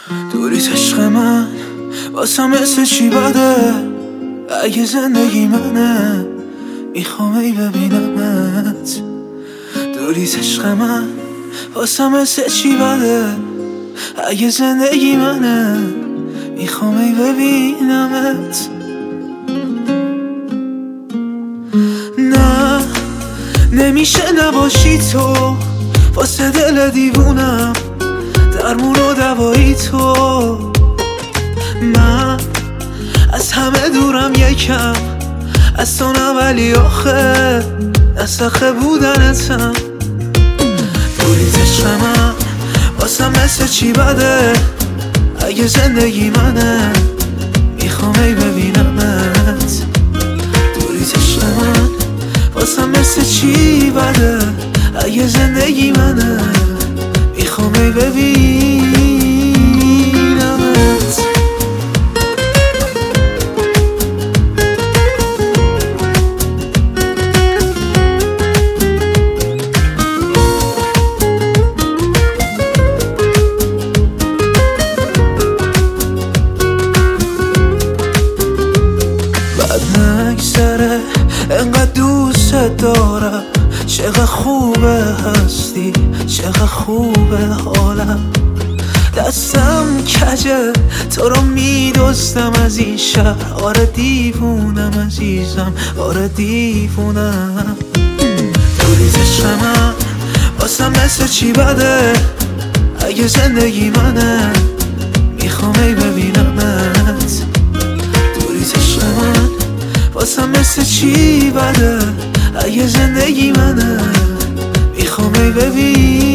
دوریت عشق من واسم مثل چی بده؟ اگه زندگی منه میخوام ای ببینمت. دوریت عشق من واسم مثل چی بده؟ اگه زندگی منه میخوام ای ببینمت. نه نمیشه نباشی تو، واسه دل دیوونم درمون و دوایی تو. من از همه دورم یکم، از تو نه ولی آخه نسخه بودنتم. دوریت عشق من واسم مثل چی بده؟ اگه زندگی منه میخوام ای ببینمت. دوریت عشق من واسم مثل چی بده؟ اگه زندگی منه میخوام ای ببینمت. بعد نگذره انقدر دوست دارم، چقدر خوبه هستی، چقدر خوبه حالم. دستم کجه تو رو میدوستم از این شهر. آره دیوونم عزیزم، آره دیوونم. دوریت عشق من واسم مثل چی بده؟ اگه زندگی منه میخوام ای ببینمت. دوریت عشق من واسم مثل چی بده؟ اگه زندگی منه میخوام ای ببینمت.